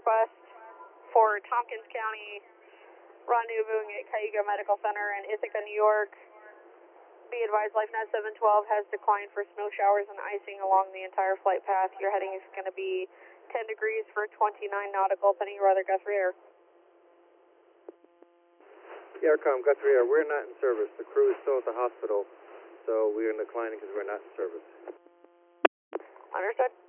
request for Tompkins County rendezvousing at Cayuga Medical Center in Ithaca, New York. Be advised, LifeNet 712 has declined for snow showers and icing along the entire flight path. Your heading is going to be 10 degrees for 29 nautical, pending your weather, Guthrie Air. Aircom, Guthrie Air, we're not in service. The crew is still at the hospital, so we are declining because we're not in service. Understood.